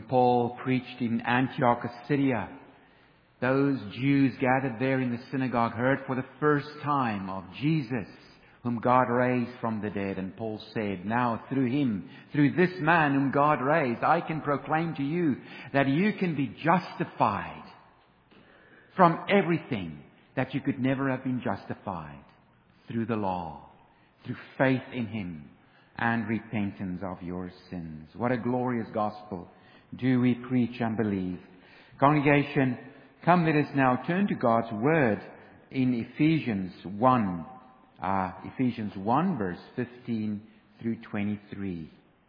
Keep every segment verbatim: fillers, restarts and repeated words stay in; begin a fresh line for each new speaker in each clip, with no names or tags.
When Paul preached in Antioch of Syria, those Jews gathered there in the synagogue heard for the first time of Jesus, whom God raised from the dead. And Paul said, now through him, through this man whom God raised, I can proclaim to you that you can be justified from everything that you could never have been justified through the law, through faith in him and repentance of your sins. What a glorious gospel do we preach and believe. Congregation, come, let us now turn to God's Word in Ephesians one. Uh, Ephesians one, verse fifteen through twenty-three.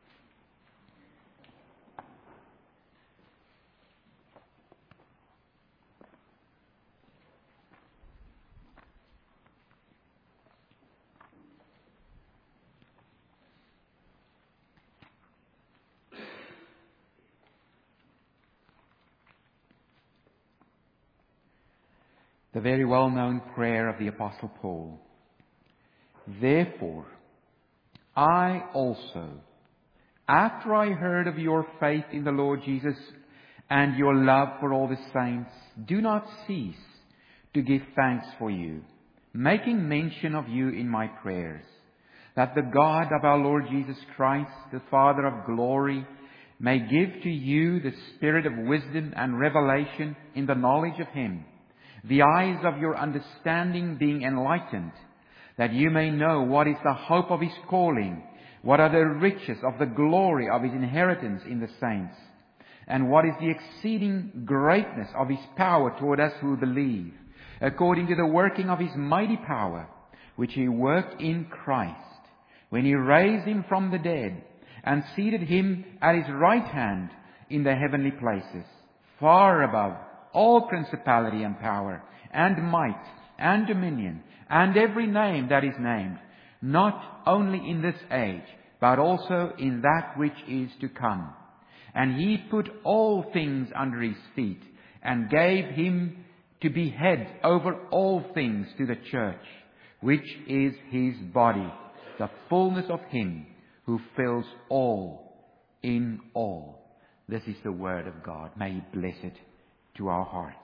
The very well-known prayer of the Apostle Paul. Therefore, I also, after I heard of your faith in the Lord Jesus and your love for all the saints, do not cease to give thanks for you, making mention of you in my prayers, that the God of our Lord Jesus Christ, the Father of glory, may give to you the spirit of wisdom and revelation in the knowledge of him, the eyes of your understanding being enlightened, that you may know what is the hope of his calling, what are the riches of the glory of his inheritance in the saints, and what is the exceeding greatness of his power toward us who believe, according to the working of his mighty power, which he worked in Christ, when he raised him from the dead, and seated him at his right hand in the heavenly places, far above all principality and power, and might, and dominion, and every name that is named, not only in this age, but also in that which is to come. And he put all things under his feet, and gave him to be head over all things to the church, which is his body, the fullness of him who fills all in all. This is the word of God. May he bless it to our hearts.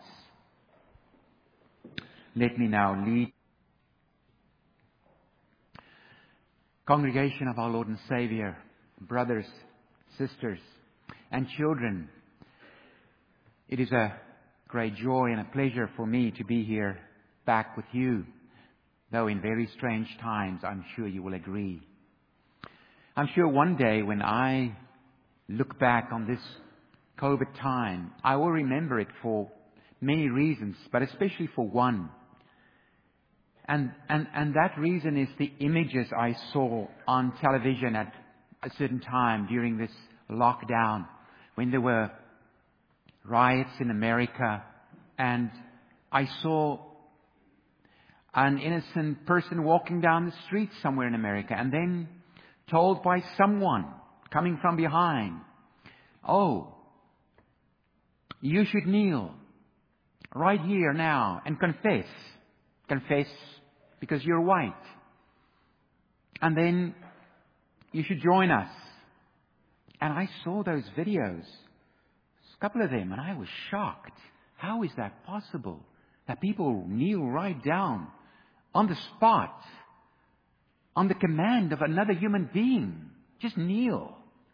Let me now lead. Congregation of our Lord and Savior, brothers, sisters, and children, it is a great joy and a pleasure for me to be here back with you, though in very strange times, I'm sure you will agree. I'm sure one day when I look back on this COVID time, I will remember it for many reasons, but especially for one. And, and, and that reason is the images I saw on television at a certain time during this lockdown, when there were riots in America, and I saw an innocent person walking down the street somewhere in America, and then told by someone coming from behind, oh, you should kneel right here now and confess. Confess because you're white. And then you should join us. And I saw those videos, a couple of them, and I was shocked. How is that possible? That people kneel right down on the spot, on the command of another human being. Just kneel.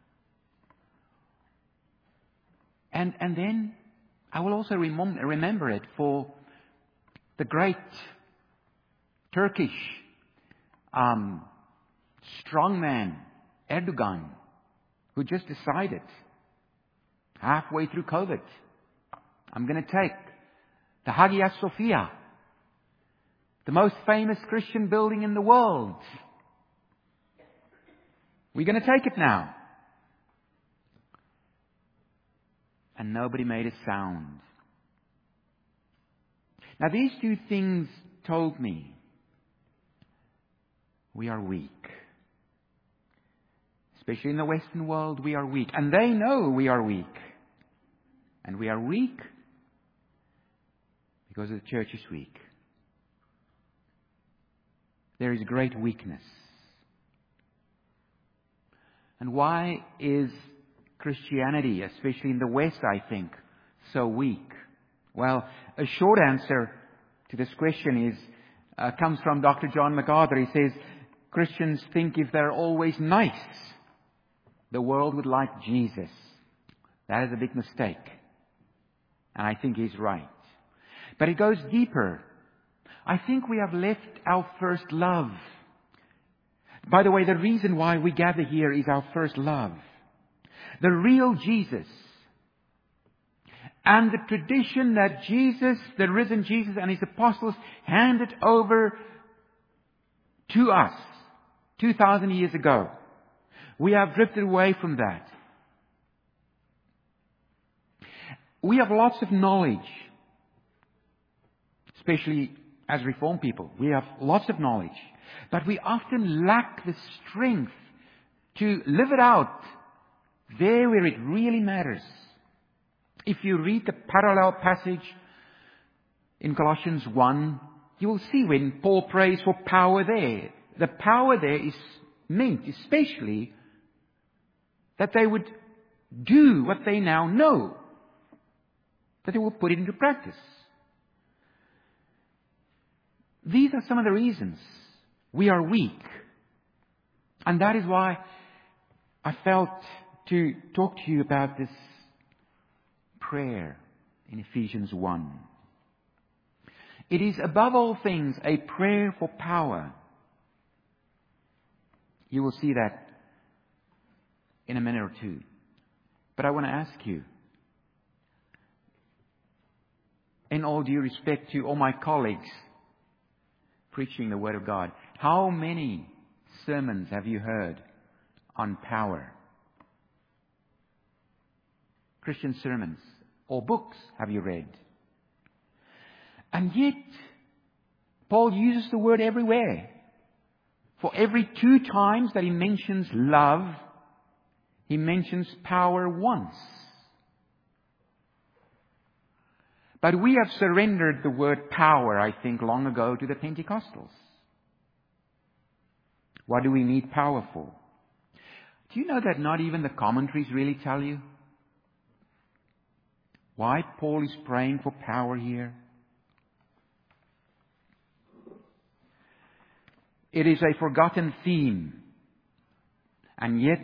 And and then I will also remem- remember it for the great Turkish um, strongman Erdogan, who just decided halfway through COVID, I'm going to take the Hagia Sophia, the most famous Christian building in the world. We're going to take it now. And nobody made a sound. Now these two things told me we are weak. Especially in the Western world, we are weak. And they know we are weak. And we are weak because the church is weak. There is great weakness. And why is Christianity, especially in the West, I think, so weak? Well, a short answer to this question is uh, comes from Doctor John MacArthur. He says, Christians think if they're always nice, the world would like Jesus. That is a big mistake. And I think he's right. But it goes deeper. I think we have left our first love. By the way, the reason why we gather here is our first love. The real Jesus. And the tradition that Jesus, the risen Jesus and His apostles handed over to us two thousand years ago. We have drifted away from that. We have lots of knowledge, especially as Reformed people. We have lots of knowledge, but we often lack the strength to live it out there where it really matters. If you read the parallel passage in Colossians one, you will see when Paul prays for power there. The power there is meant especially that they would do what they now know, that they will put it into practice. These are some of the reasons we are weak. And that is why I felt to talk to you about this prayer in Ephesians one. It is above all things a prayer for power. You will see that in a minute or two. But I want to ask you, in all due respect to all my colleagues preaching the Word of God, how many sermons have you heard on power? Christian sermons or books have you read? And yet, Paul uses the word everywhere. For every two times that he mentions love, he mentions power once. But we have surrendered the word power, I think, long ago to the Pentecostals. What do we need power for? Do you know that not even the commentaries really tell you why Paul is praying for power here? It is a forgotten theme. And yet,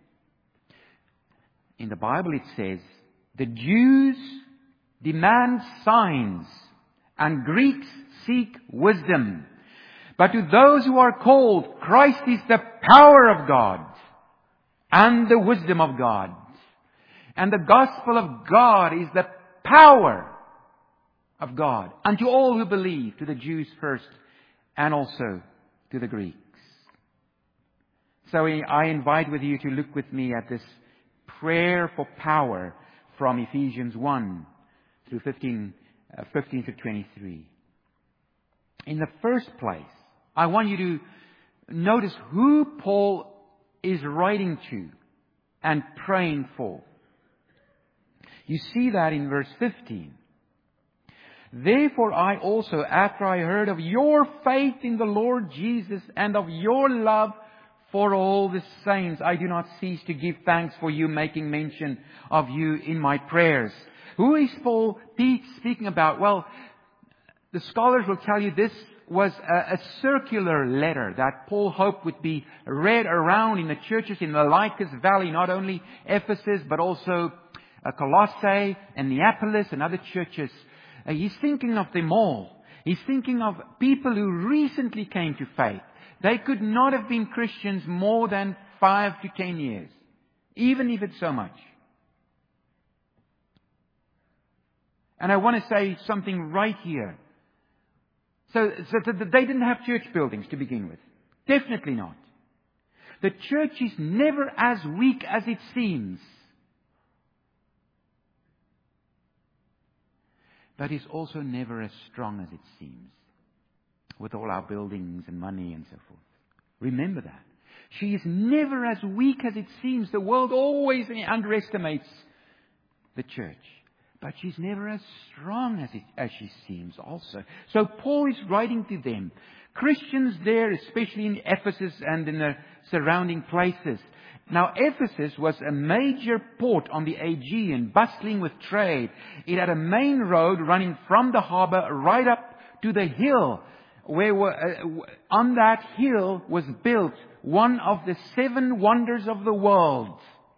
in the Bible it says, the Jews demand signs and Greeks seek wisdom. But to those who are called, Christ is the power of God and the wisdom of God. And the gospel of God is the power of God unto all who believe, to the Jews first and also to the Greeks. So I invite with you to look with me at this prayer for power from Ephesians one through fifteen, uh, fifteen to twenty-three. In the first place, I want you to notice who Paul is writing to and praying for. You see that in verse fifteen. Therefore I also, after I heard of your faith in the Lord Jesus and of your love for all the saints, I do not cease to give thanks for you, making mention of you in my prayers. Who is Paul speaking about? Well, the scholars will tell you this was a, a circular letter that Paul hoped would be read around in the churches in the Lycus Valley, not only Ephesus, but also uh, Colossae and Neapolis and other churches. Uh, he's thinking of them all. He's thinking of people who recently came to faith. They could not have been Christians more than five to ten years, even if it's so much. And I want to say something right here. So, so that they didn't have church buildings to begin with. Definitely not. The church is never as weak as it seems. But it's also never as strong as it seems, with all our buildings and money and so forth. Remember that. She is never as weak as it seems. The world always underestimates the church. But she's never as strong as, it, as she seems also. So Paul is writing to them. Christians there, especially in Ephesus and in the surrounding places. Now, Ephesus was a major port on the Aegean, bustling with trade. It had a main road running from the harbour right up to the hill, where uh, on that hill was built one of the seven wonders of the world.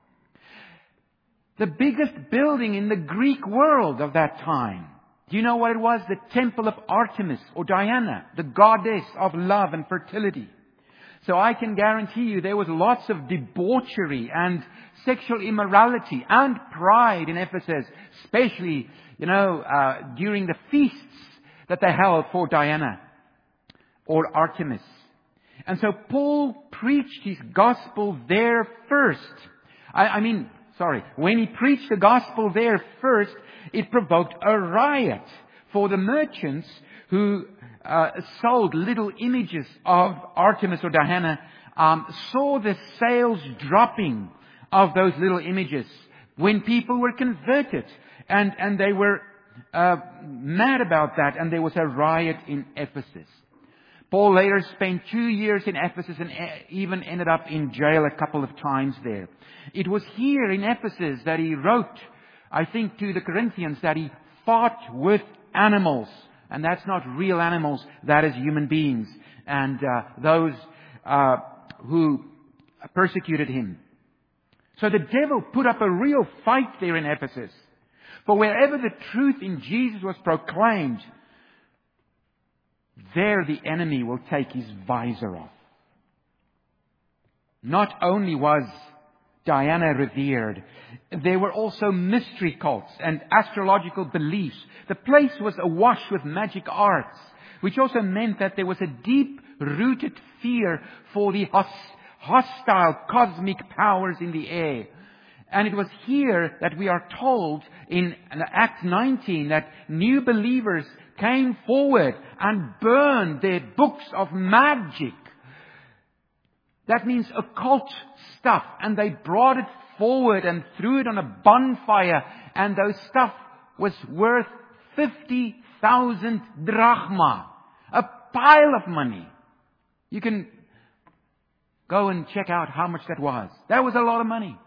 The biggest building in the Greek world of that time. Do you know what it was? The Temple of Artemis or Diana, the goddess of love and fertility. So I can guarantee you there was lots of debauchery and sexual immorality and pride in Ephesus, especially, you know, uh, during the feasts that they held for Diana or Artemis. And so Paul preached his gospel there first. I, I mean, sorry, when he preached the gospel there first, it provoked a riot for the merchants who uh, sold little images of Artemis or Diana, um, saw the sales dropping of those little images when people were converted. And, and they were uh, mad about that, and there was a riot in Ephesus. Paul later spent two years in Ephesus and even ended up in jail a couple of times there. It was here in Ephesus that he wrote, I think, to the Corinthians that he fought with animals. And that's not real animals, that is human beings. And uh, those uh, who persecuted him. So the devil put up a real fight there in Ephesus. For wherever the truth in Jesus was proclaimed, there the enemy will take his visor off. Not only was Diana revered, there were also mystery cults and astrological beliefs. The place was awash with magic arts, which also meant that there was a deep-rooted fear for the hostile cosmic powers in the air. And it was here that we are told in Acts nineteen that new believers came forward and burned their books of magic. That means occult stuff. And they brought it forward and threw it on a bonfire. And those stuff was worth fifty thousand drachma. A pile of money. You can go and check out how much that was. That was a lot of money.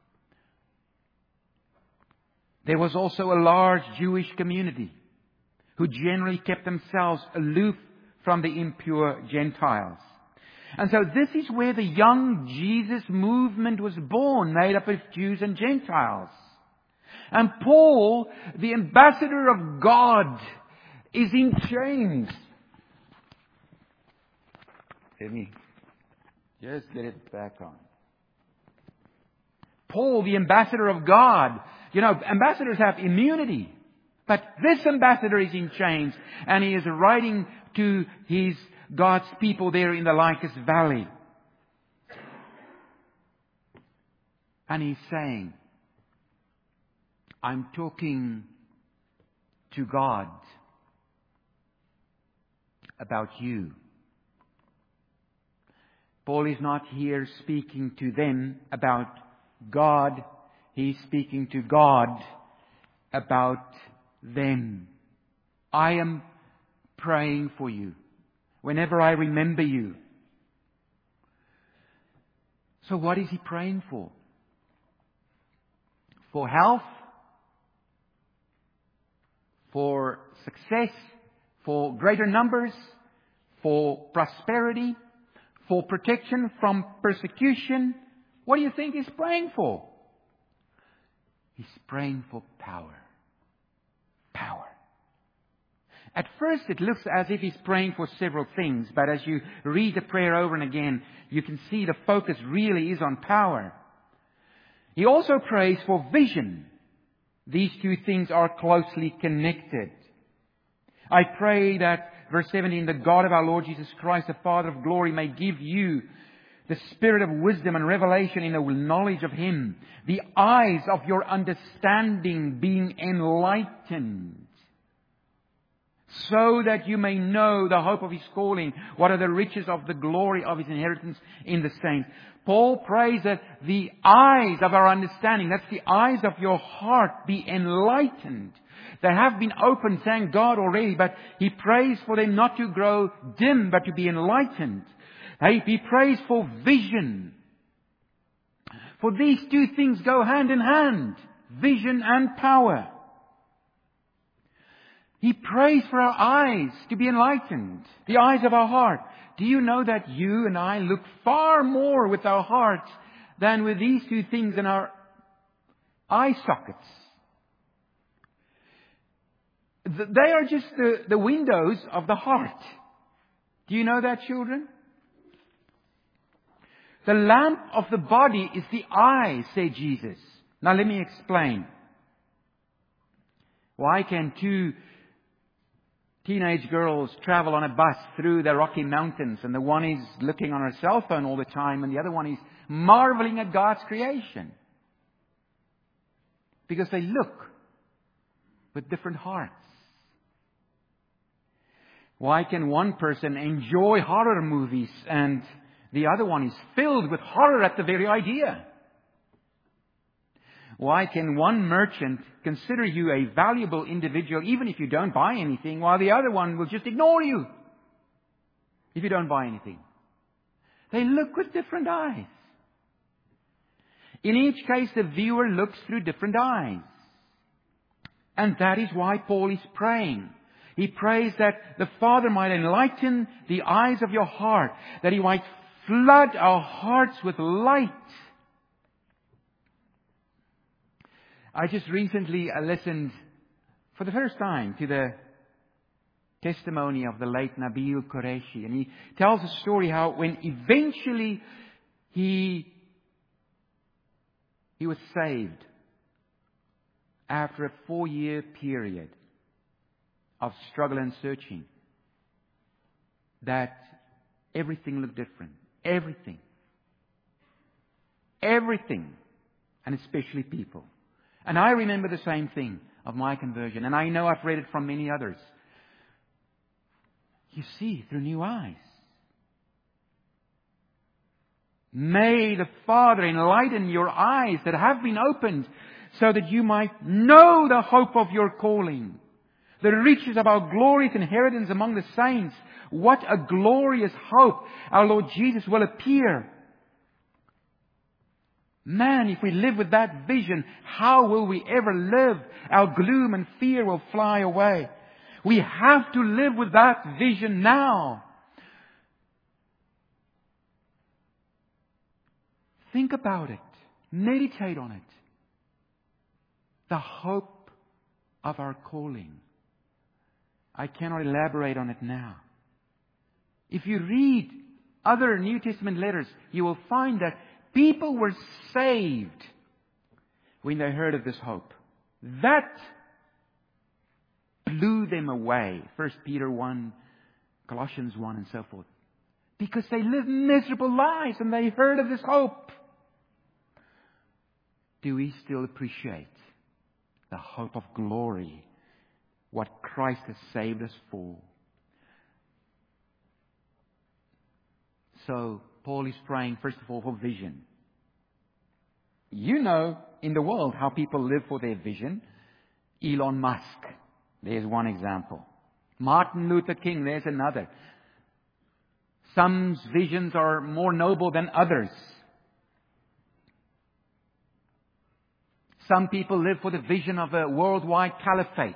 There was also a large Jewish community who generally kept themselves aloof from the impure Gentiles. And so this is where the young Jesus movement was born, made up of Jews and Gentiles. And Paul, the ambassador of God, is in chains. Let me just get it back on. Paul, the ambassador of God. You know, ambassadors have immunity. But this ambassador is in chains, and he is writing to his God's people there in the Lycus Valley. And he's saying, I'm talking to God about you. Paul is not here speaking to them about God. He's speaking to God about them. I am praying for you whenever I remember you. So what is he praying for? For health? For success? For greater numbers? For prosperity? For protection from persecution? What do you think he's praying for? He's praying for power. Power. At first it looks as if he's praying for several things, but as you read the prayer over and again, you can see the focus really is on power. He also prays for vision. These two things are closely connected. I pray that, verse seventeen, the God of our Lord Jesus Christ, the Father of glory, may give you the spirit of wisdom and revelation in the knowledge of Him, the eyes of your understanding being enlightened, so that you may know the hope of His calling, what are the riches of the glory of His inheritance in the saints. Paul prays that the eyes of our understanding, that's the eyes of your heart, be enlightened. They have been opened, thank God already, but he prays for them not to grow dim, but to be enlightened. He prays for vision. For these two things go hand in hand. Vision and power. He prays for our eyes to be enlightened. The eyes of our heart. Do you know that you and I look far more with our hearts than with these two things in our eye sockets? They are just the, the windows of the heart. Do you know that, children? The lamp of the body is the eye, said Jesus. Now let me explain. Why can two teenage girls travel on a bus through the Rocky Mountains, and the one is looking on her cell phone all the time and the other one is marveling at God's creation? Because they look with different hearts. Why can one person enjoy horror movies and the other one is filled with horror at the very idea? Why can one merchant consider you a valuable individual even if you don't buy anything, while the other one will just ignore you if you don't buy anything? They look with different eyes. In each case, the viewer looks through different eyes. And that is why Paul is praying. He prays that the Father might enlighten the eyes of your heart, that He might flood our hearts with light. I just recently listened for the first time to the testimony of the late Nabil Qureshi. And he tells a story how when eventually he, he was saved after a four-year period of struggle and searching, that everything looked different. Everything. Everything. And especially people. And I remember the same thing of my conversion. And I know I've read it from many others. You see through new eyes. May the Father enlighten your eyes that have been opened, so that you might know the hope of your calling, the riches of our glorious inheritance among the saints. What a glorious hope! Our Lord Jesus will appear. Man, if we live with that vision, how will we ever live? Our gloom and fear will fly away. We have to live with that vision now. Think about it. Meditate on it. The hope of our calling. I cannot elaborate on it now. If you read other New Testament letters, you will find that people were saved when they heard of this hope. That blew them away. First Peter one, Colossians one, and so forth. Because they lived miserable lives and they heard of this hope. Do we still appreciate the hope of glory? What Christ has saved us for? So, Paul is praying, first of all, for vision. You know, in the world, how people live for their vision. Elon Musk, there's one example. Martin Luther King, there's another. Some visions are more noble than others. Some people live for the vision of a worldwide caliphate.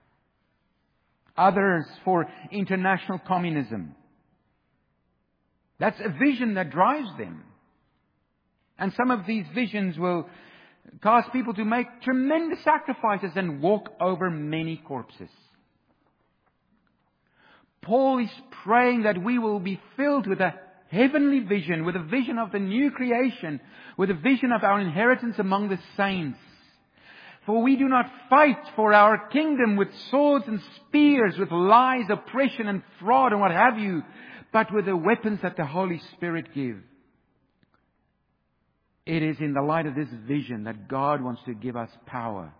Others for international communism. That's a vision that drives them. And some of these visions will cause people to make tremendous sacrifices and walk over many corpses. Paul is praying that we will be filled with a heavenly vision, with a vision of the new creation, with a vision of our inheritance among the saints. For we do not fight for our kingdom with swords and spears, with lies, oppression and fraud and what have you, but with the weapons that the Holy Spirit gives. It is in the light of this vision that God wants to give us power.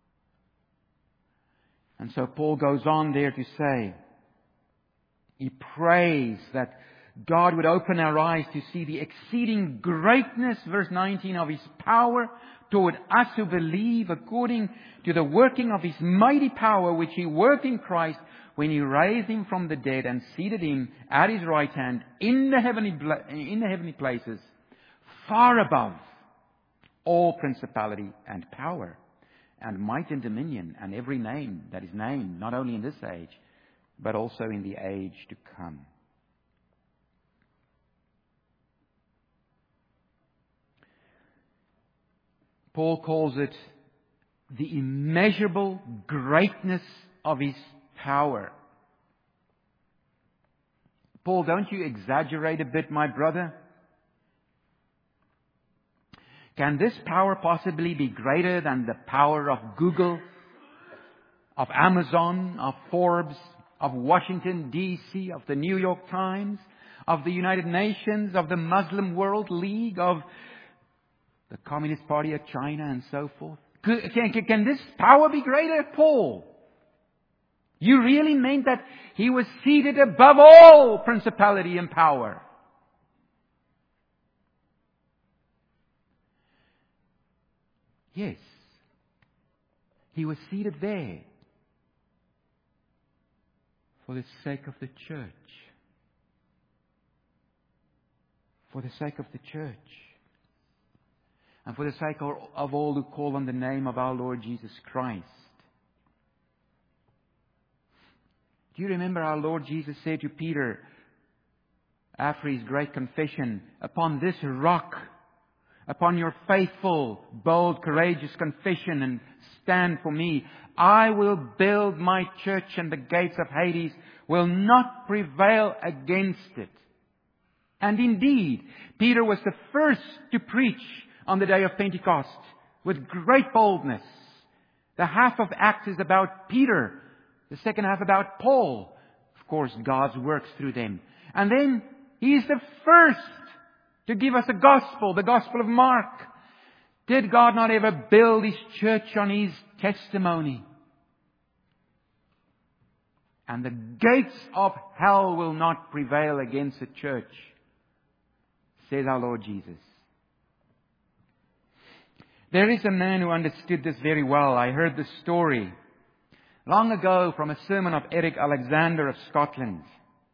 And so Paul goes on there to say, he prays that God would open our eyes to see the exceeding greatness, verse nineteen, of His power toward us who believe, according to the working of His mighty power, which He worked in Christ when He raised Him from the dead and seated Him at His right hand in the heavenly, in the heavenly places, far above all principality and power, and might and dominion, and every name that is named, not only in this age, but also in the age to come. Paul calls it the immeasurable greatness of His power. Paul, don't you exaggerate a bit, my brother? Can this power possibly be greater than the power of Google, of Amazon, of Forbes, of Washington, D C, of the New York Times, of the United Nations, of the Muslim World League, of the Communist Party of China, and so forth? Can, can, can this power be greater, Paul? You really meant that He was seated above all principality and power? Yes. He was seated there for the sake of the church. For the sake of the church. And for the sake of all who call on the name of our Lord Jesus Christ. Do you remember our Lord Jesus said to Peter, after His great confession, upon this rock, upon your faithful, bold, courageous confession and stand for me, I will build my church, and the gates of Hades will not prevail against it. And indeed, Peter was the first to preach on the day of Pentecost with great boldness. The half of Acts is about Peter, the second half about Paul. Of course, God's works through them. And then He is the first to give us a gospel, the Gospel of Mark. Did God not ever build His church on His testimony? And the gates of hell will not prevail against the church, says our Lord Jesus. There is a man who understood this very well. I heard the story long ago from a sermon of Eric Alexander of Scotland.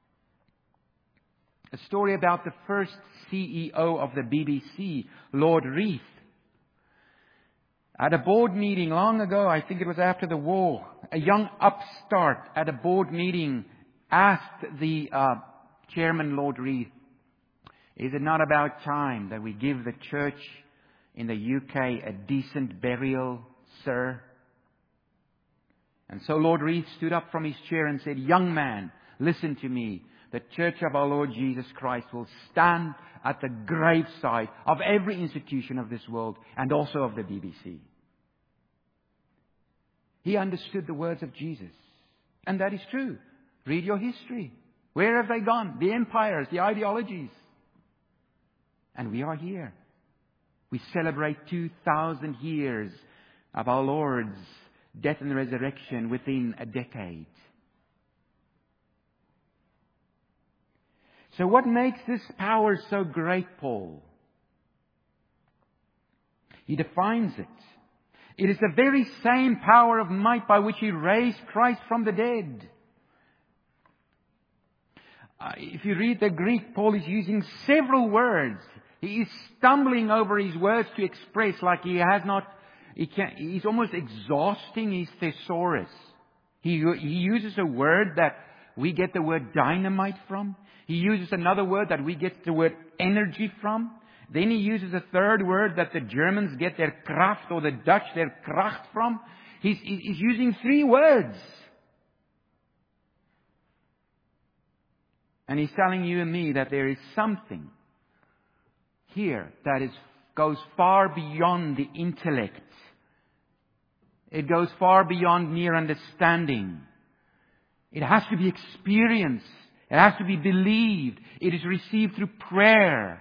A story about the first C E O of the B B C, Lord Reith. At a board meeting long ago, I think it was after the war, a young upstart at a board meeting asked the uh, chairman, Lord Reith, is it not about time that we give the church in the U K a decent burial, sir? And so Lord Reith stood up from his chair and said, young man, listen to me. The Church of our Lord Jesus Christ will stand at the graveside of every institution of this world and also of the B B C. He understood the words of Jesus. And that is true. Read your history. Where have they gone? The empires, the ideologies. And we are here. We celebrate two thousand years of our Lord's death and resurrection within a decade. So what makes this power so great, Paul? He defines it. It is the very same power of might by which He raised Christ from the dead. Uh, if you read the Greek, Paul is using several words. He is stumbling over his words to express like he has not, he can, he's almost exhausting his thesaurus. He, he uses a word that we get the word dynamite from. He uses another word that we get the word energy from. Then he uses a third word that the Germans get their Kraft, or the Dutch their Kracht from. He's, he's using three words. And he's telling you and me that there is something here that is goes far beyond the intellect. It goes far beyond mere understanding. It has to be experienced. It has to be believed. It is received through prayer.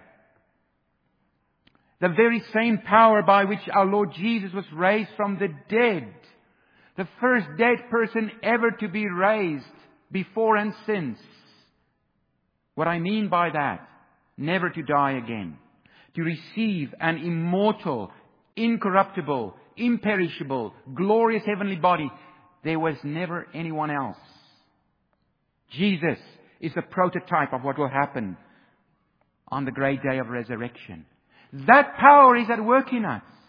The very same power by which our Lord Jesus was raised from the dead. The first dead person ever to be raised before and since. What I mean by that, never to die again. To receive an immortal, incorruptible, imperishable, glorious heavenly body. There was never anyone else. Jesus is the prototype of what will happen on the great day of resurrection. That power is at work in us.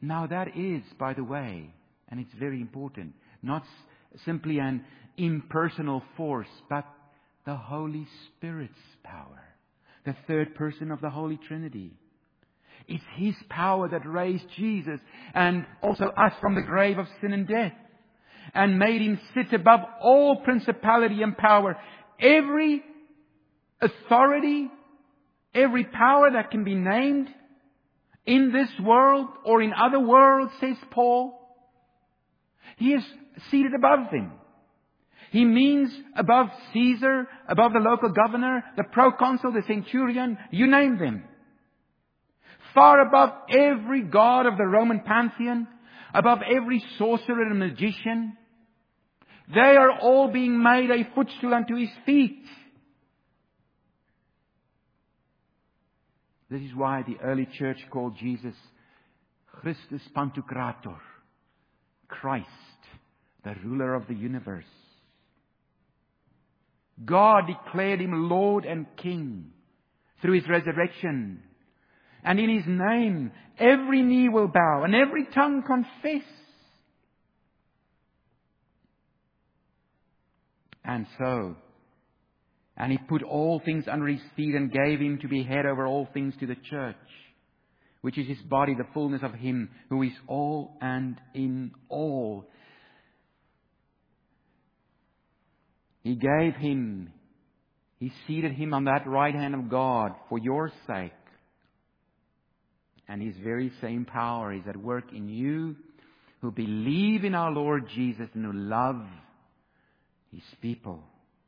Now that is, by the way, and it's very important, not s- simply an impersonal force, but the Holy Spirit's power. The third person of the Holy Trinity. It's His power that raised Jesus and also us from the grave of sin and death, and made Him sit above all principality and power. Every authority, every power that can be named in this world or in other worlds, says Paul, He is seated above them. He means above Caesar, above the local governor, the proconsul, the centurion, you name them. Far above every god of the Roman pantheon, above every sorcerer and magician. They are all being made a footstool unto His feet. This is why the early church called Jesus Christus Pantocrator, Christ, the ruler of the universe. God declared Him Lord and King through His resurrection. And in His name, every knee will bow and every tongue confess. And so, and He put all things under His feet and gave Him to be head over all things to the church, which is His body, the fullness of Him who is all and in all. He gave Him, He seated Him on that right hand of God for your sake. And His very same power is at work in you who believe in our Lord Jesus and who love His people.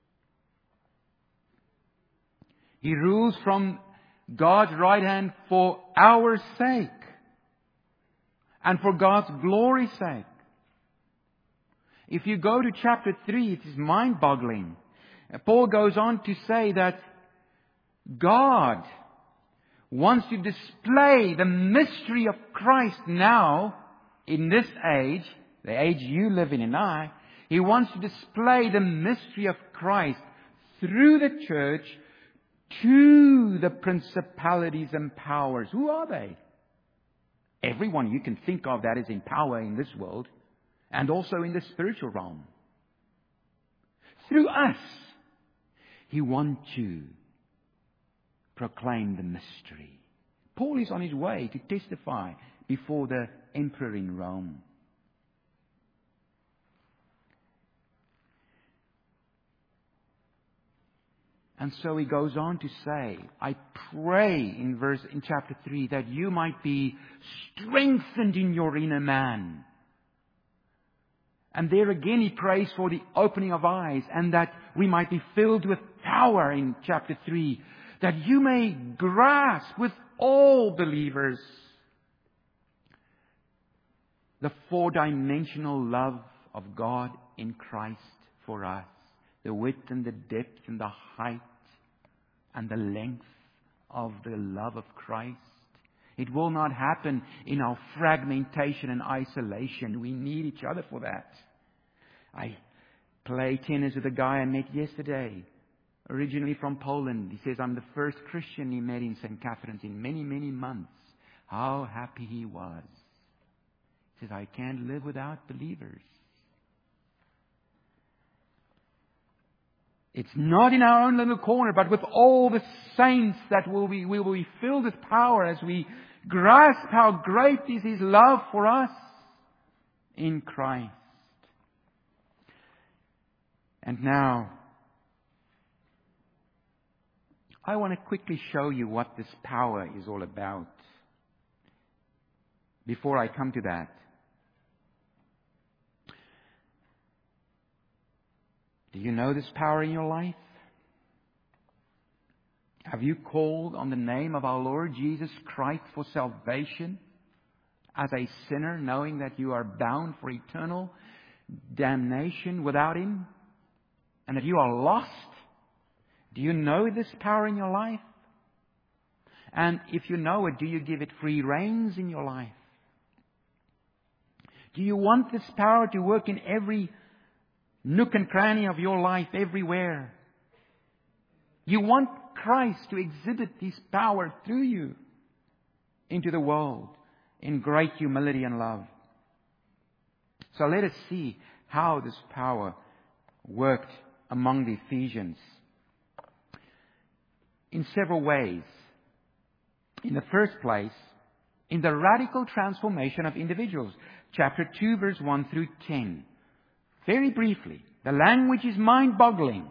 He rules from God's right hand for our sake and for God's glory's sake. If you go to chapter three, it is mind-boggling. Paul goes on to say that God wants to display the mystery of Christ now, in this age, the age you live in and I. He wants to display the mystery of Christ through the church to the principalities and powers. Who are they? Everyone you can think of that is in power in this world and also in the spiritual realm. Through us, He wants to proclaim the mystery. Paul is on his way to testify before the emperor in Rome. And so he goes on to say, I pray in verse in chapter three that you might be strengthened in your inner man. And there again he prays for the opening of eyes and that we might be filled with power in chapter three, that you may grasp with all believers the four-dimensional love of God in Christ for us. The width and the depth and the height and the length of the love of Christ. It will not happen in our fragmentation and isolation. We need each other for that. I play tennis with a guy I met yesterday, originally from Poland. He says, I'm the first Christian he met in Saint Catherine's in many, many months. How happy he was. He says, I can't live without believers. It's not in our own little corner, but with all the saints that will be, we will be filled with power as we grasp how great is His love for us in Christ. And now, I want to quickly show you what this power is all about. Before I come to that, do you know this power in your life? Have you called on the name of our Lord Jesus Christ for salvation as a sinner, knowing that you are bound for eternal damnation without Him and that you are lost? Do you know this power in your life? And if you know it, do you give it free reins in your life? Do you want this power to work in every nook and cranny of your life, everywhere? You want Christ to exhibit His power through you into the world, in great humility and love. So let us see how this power worked among the Ephesians in several ways. In the first place, in the radical transformation of individuals. Chapter two, verse one through ten. Very briefly, the language is mind-boggling.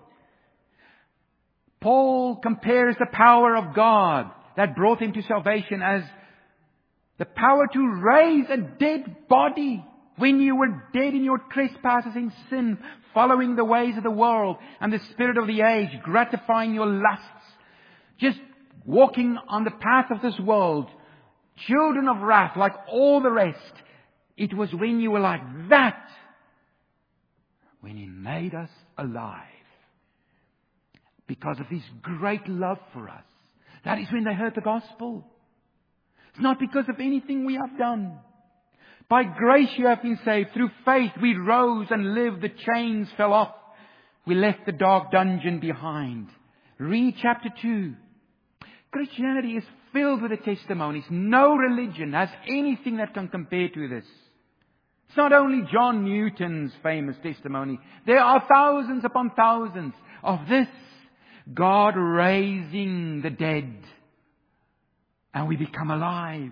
Paul compares the power of God that brought him to salvation as the power to raise a dead body when you were dead in your trespasses in sin, following the ways of the world and the spirit of the age, gratifying your lusts, just walking on the path of this world, children of wrath like all the rest. It was when you were like that when He made us alive. Because of His great love for us. That is when they heard the gospel. It's not because of anything we have done. By grace you have been saved. Through faith we rose and lived. The chains fell off. We left the dark dungeon behind. Read chapter two. Christianity is filled with the testimonies. No religion has anything that can compare to this. It's not only John Newton's famous testimony. There are thousands upon thousands of this. God raising the dead. And we become alive.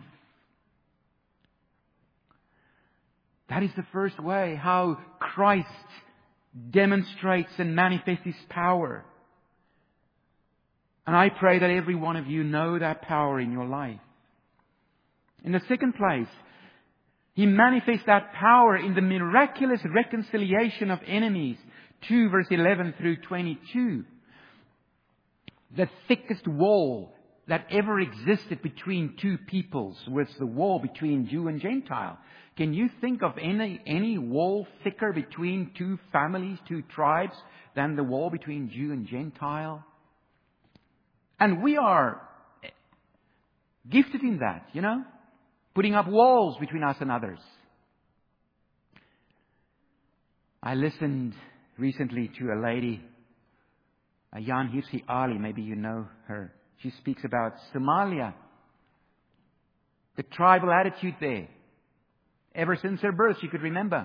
That is the first way how Christ demonstrates and manifests His power. And I pray that every one of you know that power in your life. In the second place, He manifests that power in the miraculous reconciliation of enemies. two verse eleven through twenty-two. The thickest wall that ever existed between two peoples was the wall between Jew and Gentile. Can you think of any, any wall thicker between two families, two tribes, than the wall between Jew and Gentile? And we are gifted in that, you know, putting up walls between us and others. I listened recently to a lady, a Jan Hirsi Ali, maybe you know her. She speaks about Somalia, the tribal attitude there. Ever since her birth, she could remember.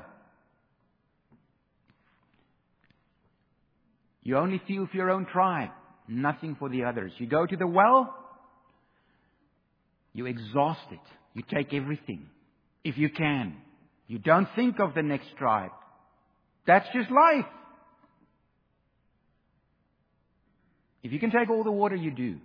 You only feel for your own tribe, nothing for the others. You go to the well, you exhaust it. You take everything, if you can. You don't think of the next tribe. That's just life. If you can take all the water, you do.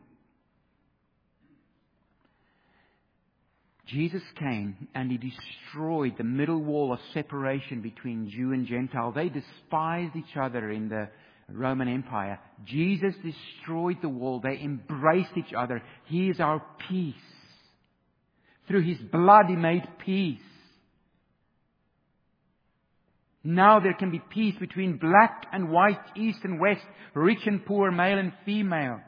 Jesus came and He destroyed the middle wall of separation between Jew and Gentile. They despised each other in the Roman Empire. Jesus destroyed the wall. They embraced each other. He is our peace. Through His blood He made peace. Now there can be peace between black and white, east and west, rich and poor, male and female.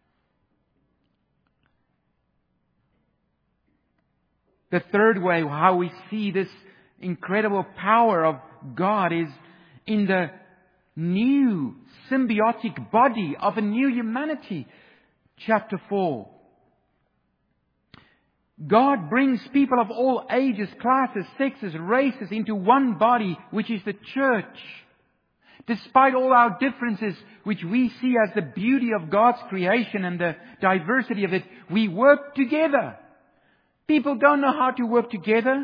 The third way how we see this incredible power of God is in the new symbiotic body of a new humanity. Chapter four. God brings people of all ages, classes, sexes, races into one body, which is the church. Despite all our differences, which we see as the beauty of God's creation and the diversity of it, we work together. People don't know how to work together.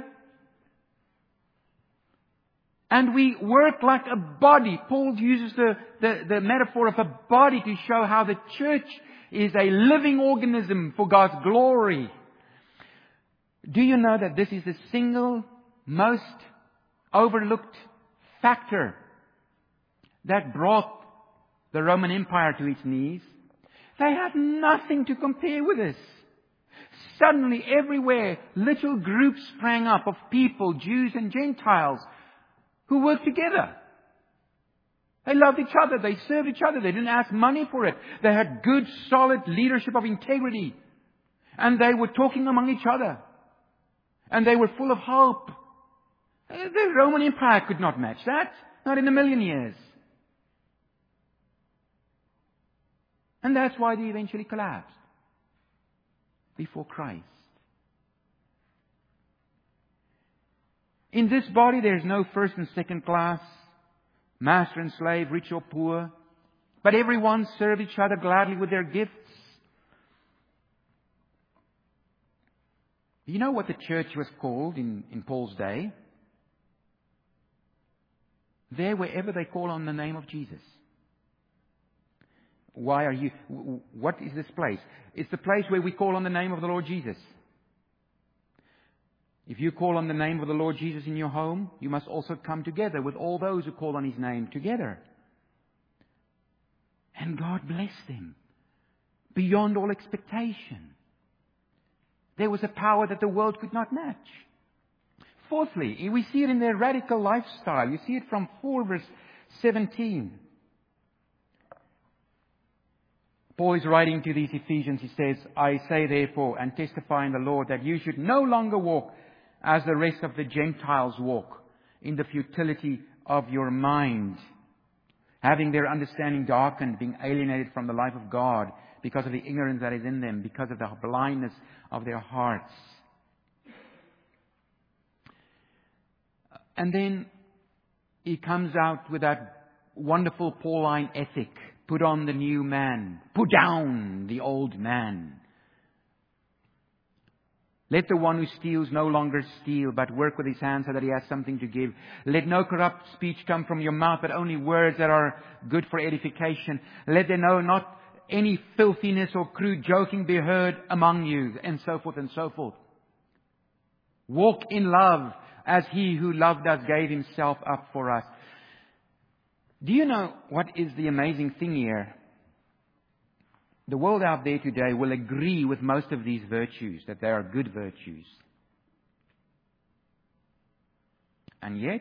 And we work like a body. Paul uses the, the, the metaphor of a body to show how the church is a living organism for God's glory. Do you know that this is the single most overlooked factor that brought the Roman Empire to its knees? They had nothing to compare with this. Suddenly, everywhere, little groups sprang up of people, Jews and Gentiles, who worked together. They loved each other. They served each other. They didn't ask money for it. They had good, solid leadership of integrity. And they were talking among each other. And they were full of hope. The Roman Empire could not match that. Not in a million years. And that's why they eventually collapsed before Christ. In this body there is no first and second class, master and slave, rich or poor, but everyone serve each other gladly with their gifts. You know what the church was called in, in Paul's day? There, wherever they call on the name of Jesus. Why are you... What is this place? It's the place where we call on the name of the Lord Jesus. If you call on the name of the Lord Jesus in your home, you must also come together with all those who call on His name together. And God blessed them beyond all expectation. There was a power that the world could not match. Fourthly, we see it in their radical lifestyle. You see it from four verse seventeen. Paul is writing to these Ephesians. He says, I say therefore and testify in the Lord that you should no longer walk as the rest of the Gentiles walk, in the futility of your mind, having their understanding darkened, being alienated from the life of God because of the ignorance that is in them, because of the blindness of their hearts. And then he comes out with that wonderful Pauline ethic. Put on the new man. Put down the old man. Let the one who steals no longer steal, but work with his hands so that he has something to give. Let no corrupt speech come from your mouth, but only words that are good for edification. Let there no not any filthiness or crude joking be heard among you, and so forth and so forth. Walk in love as He who loved us gave Himself up for us. Do you know what is the amazing thing here? The world out there today will agree with most of these virtues, that they are good virtues. And yet,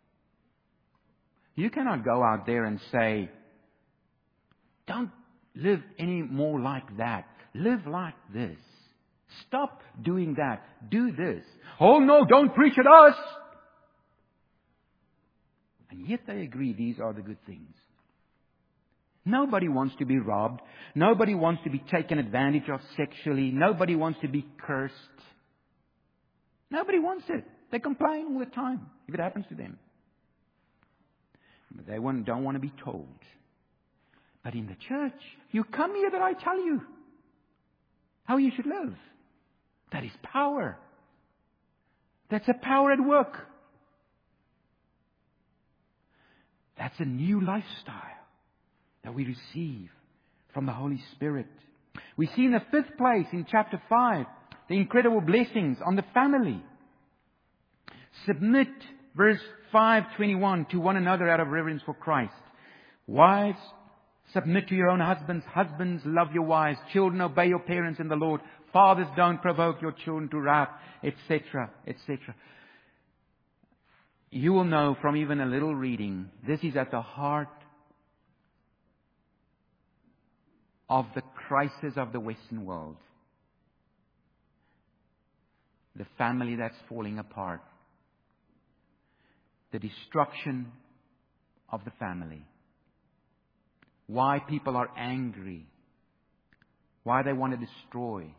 you cannot go out there and say, don't live any more like that. Live like this. Stop doing that. Do this. Oh no, don't preach at us. And yet they agree these are the good things. Nobody wants to be robbed. Nobody wants to be taken advantage of sexually. Nobody wants to be cursed. Nobody wants it. They complain all the time if it happens to them. But they don't want to be told. But in the church, you come here that I tell you how you should live. That is power. That's a power at work. That's a new lifestyle that we receive from the Holy Spirit. We see in the fifth place in chapter five the incredible blessings on the family. Submit, verse five twenty-one, to one another out of reverence for Christ. Wives, submit to your own husbands. Husbands, love your wives. Children, obey your parents in the Lord. Fathers, don't provoke your children to wrath, et cetera, et cetera. You will know from even a little reading, this is at the heart of the crisis of the Western world. The family that's falling apart. The destruction of the family. Why people are angry. Why they want to destroy.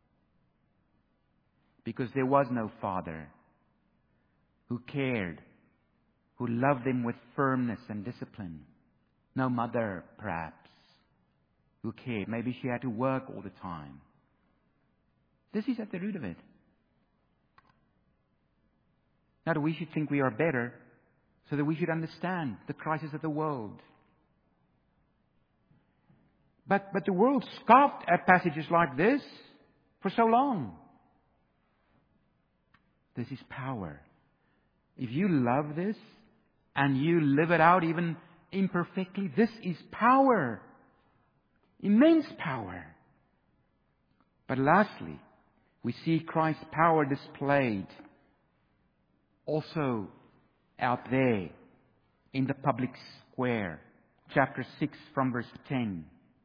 Because there was no father who cared, who loved them with firmness and discipline. No mother, perhaps, who cared. Maybe she had to work all the time. This is at the root of it. Not that we should think we are better, so that we should understand the crisis of the world. But, but the world scoffed at passages like this for so long. This is power. If you love this and you live it out even imperfectly, this is power. Immense power. But lastly, we see Christ's power displayed also out there in the public square. Chapter six from verse ten.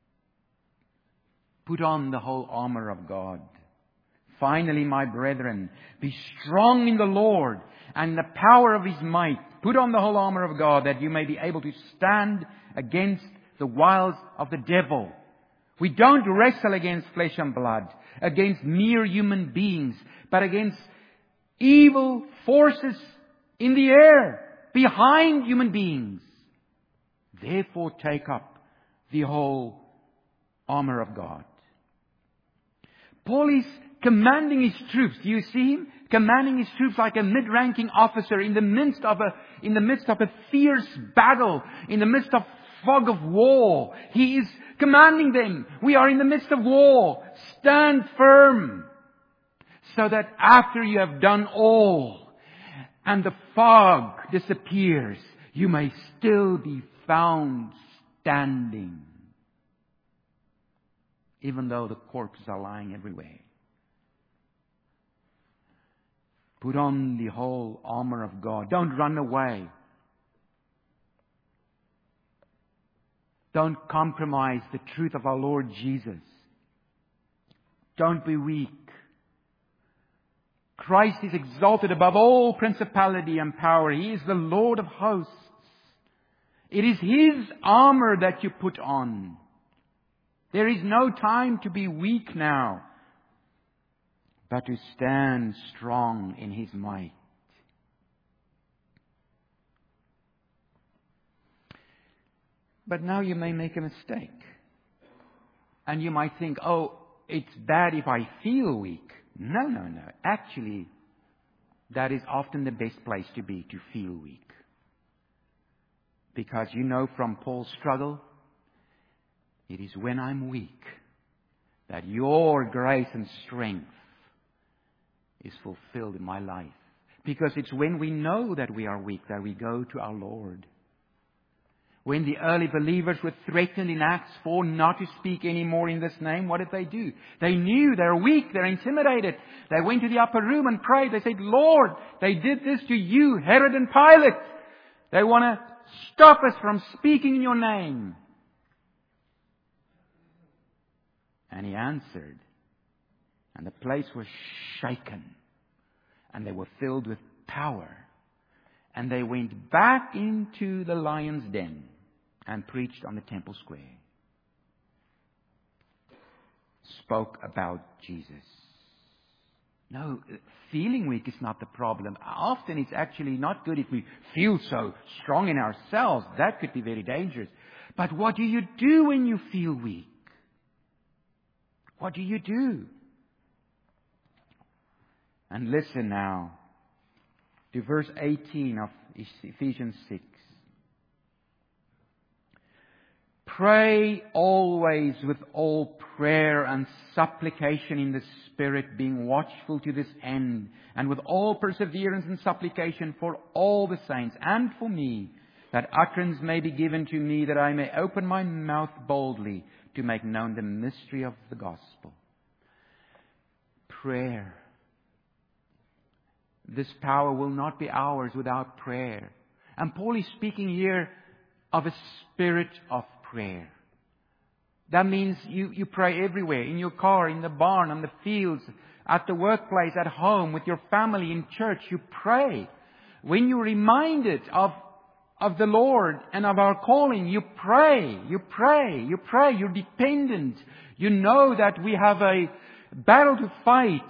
Put on the whole armor of God. Finally, my brethren, be strong in the Lord and the power of His might. Put on the whole armor of God that you may be able to stand against the wiles of the devil. We don't wrestle against flesh and blood, against mere human beings, but against evil forces in the air, behind human beings. Therefore take up the whole armor of God. Paul is commanding his troops. Do you see him? Commanding his troops like a mid-ranking officer in the midst of a, in the midst of a fierce battle, in the midst of fog of war. He is commanding them. We are in the midst of war. Stand firm, so that after you have done all and the fog disappears, you may still be found standing, even though the corpses are lying everywhere. Put on the whole armor of God. Don't run away. Don't compromise the truth of our Lord Jesus. Don't be weak. Christ is exalted above all principality and power. He is the Lord of hosts. It is His armor that you put on. There is no time to be weak now, but to stand strong in His might. But now you may make a mistake. And you might think, oh, it's bad if I feel weak. No, no, no. Actually, that is often the best place to be, to feel weak. Because you know from Paul's struggle, it is when I'm weak that your grace and strength is fulfilled in my life. Because it's when we know that we are weak that we go to our Lord. When the early believers were threatened in Acts four not to speak anymore in this name, what did they do? They knew they're weak, they're intimidated. They went to the upper room and prayed. They said, Lord, they did this to you, Herod and Pilate. They want to stop us from speaking in your name. And He answered. And the place was shaken. And they were filled with power. And they went back into the lion's den and preached on the temple square. Spoke about Jesus. No, feeling weak is not the problem. Often it's actually not good if we feel so strong in ourselves. That could be very dangerous. But what do you do when you feel weak? What do you do? And listen now to verse eighteen of Ephesians six. Pray always with all prayer and supplication in the Spirit, being watchful to this end, and with all perseverance and supplication for all the saints and for me, that utterance may be given to me, that I may open my mouth boldly to make known the mystery of the gospel. Prayer. This power will not be ours without prayer. And Paul is speaking here of a spirit of prayer. That means you, you pray everywhere. In your car, in the barn, on the fields, at the workplace, at home, with your family, in church. You pray. When you're reminded of, of the Lord and of our calling, you pray. You pray. You pray. You're dependent. You know that we have a battle to fight.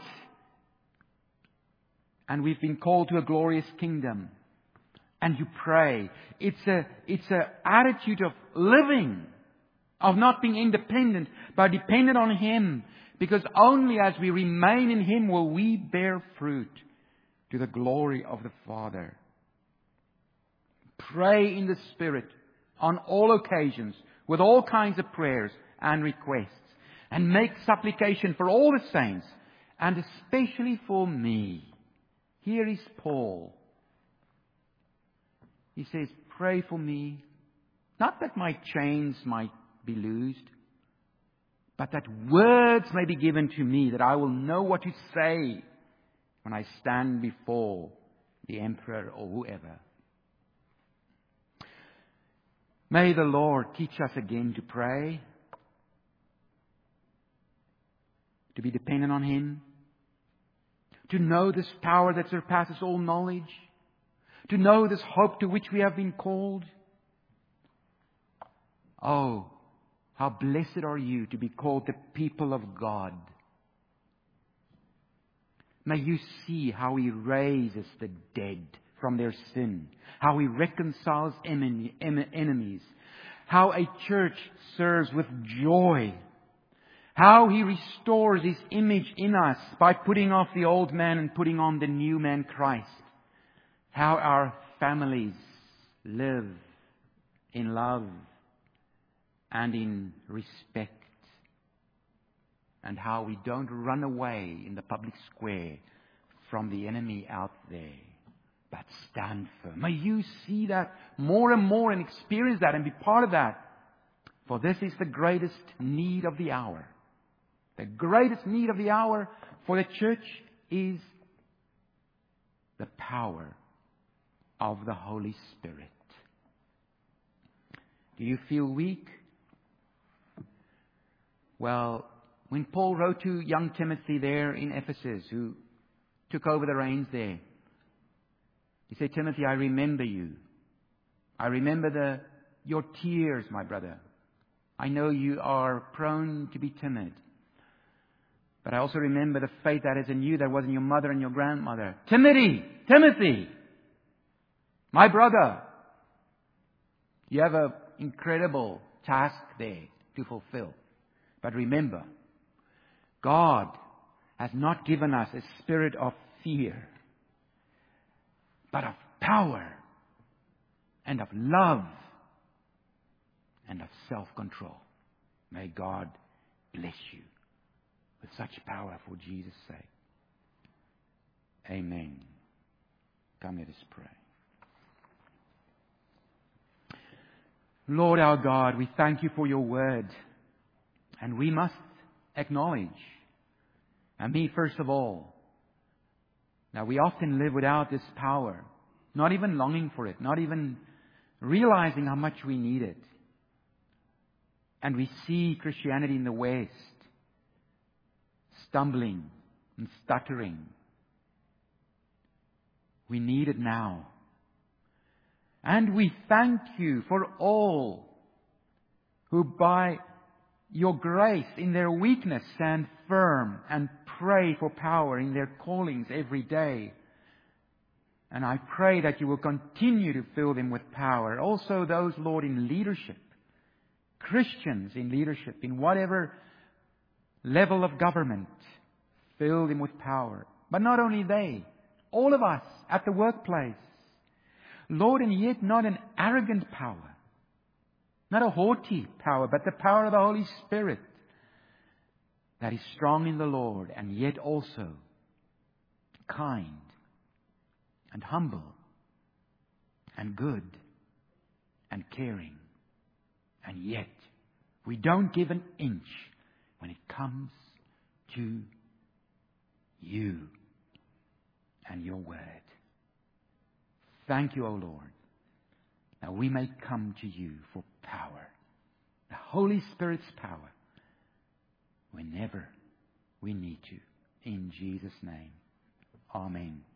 And we've been called to a glorious kingdom. And you pray. It's a, it's a attitude of living, of not being independent, but dependent on Him. Because only as we remain in Him will we bear fruit to the glory of the Father. Pray in the Spirit on all occasions, with all kinds of prayers and requests. And make supplication for all the saints, and especially for me. Here is Paul. He says, pray for me. Not that my chains might be loosed, but that words may be given to me, that I will know what to say when I stand before the emperor or whoever. May the Lord teach us again to pray, to be dependent on Him, to know this power that surpasses all knowledge, to know this hope to which we have been called. Oh, how blessed are you to be called the people of God. May you see how He raises the dead from their sin, how He reconciles enemy, em- enemies, how a church serves with joy, how He restores His image in us by putting off the old man and putting on the new man, Christ, how our families live in love and in respect, and how we don't run away in the public square from the enemy out there, but stand firm. May you see that more and more and experience that and be part of that. For this is the greatest need of the hour. The greatest need of the hour for the church is the power of the Holy Spirit. Do you feel weak? Well, when Paul wrote to young Timothy there in Ephesus, who took over the reins there, he said, Timothy, I remember you. I remember the your tears, my brother. I know you are prone to be timid. But I also remember the faith that is in you that was in your mother and your grandmother. Timothy! Timothy! My brother! You have an incredible task there to fulfill. But remember, God has not given us a spirit of fear, but of power and of love and of self-control. May God bless you with such power for Jesus' sake. Amen. Come, let us pray. Lord our God, we thank you for your word. And we must acknowledge, and me first of all, that we often live without this power, not even longing for it, not even realizing how much we need it. And we see Christianity in the West stumbling and stuttering. We need it now. And we thank you for all who by your grace in their weakness stand firm and pray for power in their callings every day. And I pray that you will continue to fill them with power. Also those, Lord, in leadership, Christians in leadership, in whatever level of government, fill them with power. But not only they, all of us at the workplace. Lord, and yet not an arrogant power. Not a haughty power, but the power of the Holy Spirit that is strong in the Lord and yet also kind and humble and good and caring. And yet we don't give an inch when it comes to you and your word. Thank you, O Lord. Now we may come to you for power, the Holy Spirit's power, whenever we need to. In Jesus' name, amen.